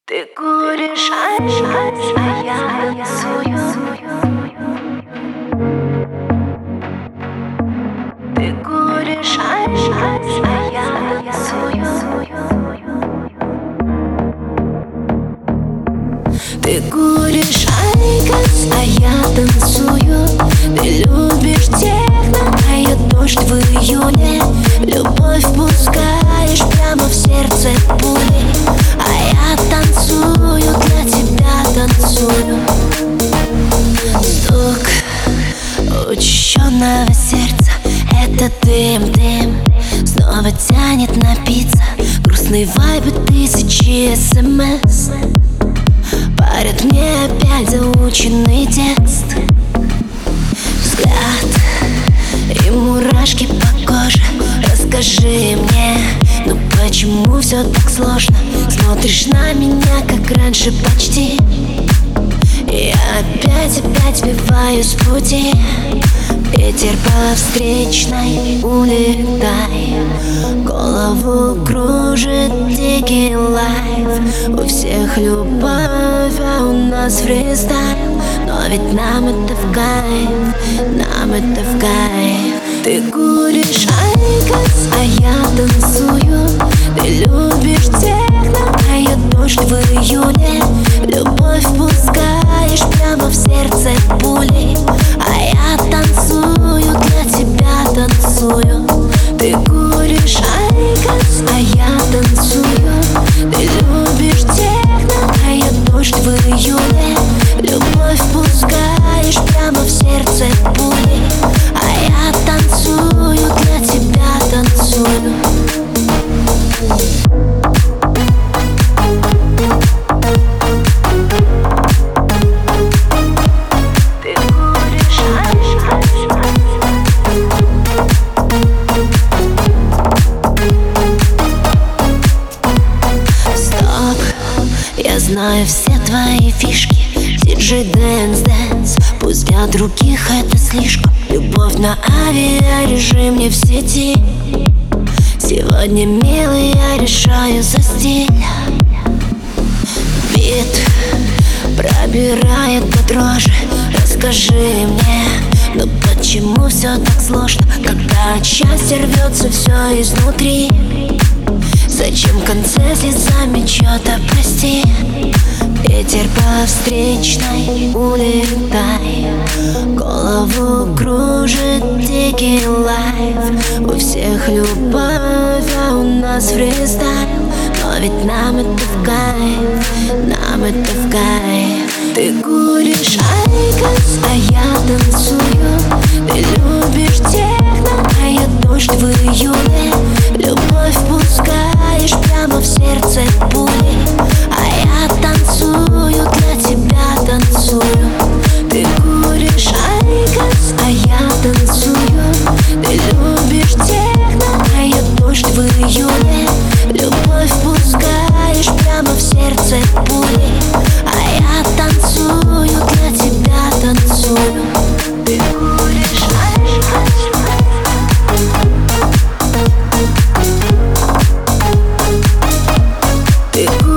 Ты куришь, а я танцую. Ты куришь, а я танцую. Ты куришь айкос, а я танцую. Ты любишь техно, а я дождь в июне. Любовь пускаешь прямо в сердце пули, а я танцую, для тебя танцую. Стук учащенного сердца, это дым снова тянет напиться. Грустные вайбы, тысячи смс парят мне опять заученный текст. Взгляд и мурашки по коже. Расскажи мне, ну почему все так сложно? Смотришь на меня, как раньше почти. И опять сбиваюсь с пути. Ветер по встречной, улетай. Голову кружит дикий лайф. У всех любовь, а у нас фристайл. Но ведь нам это в кайф, нам это в кайф. Ты куришь айкос, а я танцую. Ты любишь техно, а я дождь в июне. Любовь пускаешь прямо в сердце пули, а я танцую, для тебя танцую. Ты куришь айкос, а я танцую. Ты любишь техно, а я дождь в июне. Любовь пускаешь прямо в сердце пули, а я танцую, для тебя танцую. Я знаю все твои фишки. Диджей дэнс, пусть для других это слишком. Любовь на авиарежиме в сети. Сегодня, милый, я решаю за стиль. Бит пробирает до дрожи. Расскажи мне, ну почему все так сложно, когда от счастья рвется все изнутри? Зачем в конце слезами что-то прости? Ветер по встречной, улетай. Голову кружит дикий лайф. У всех любовь, а у нас фристайл. Но ведь нам это в кайф, нам это в кайф. Ты куришь айкос, а я танцую. Ты любишь техно, а я дождь в июне. Любовь пускаешь прямо в сердце пули, а я танцую, для тебя танцую. Ты куришь айкос, а я танцую. Ты любишь техно, а я дождь в июне. Любовь пускаешь прямо в сердце пули, а я танцую, для тебя танцую. Ты куришь айкос. Ты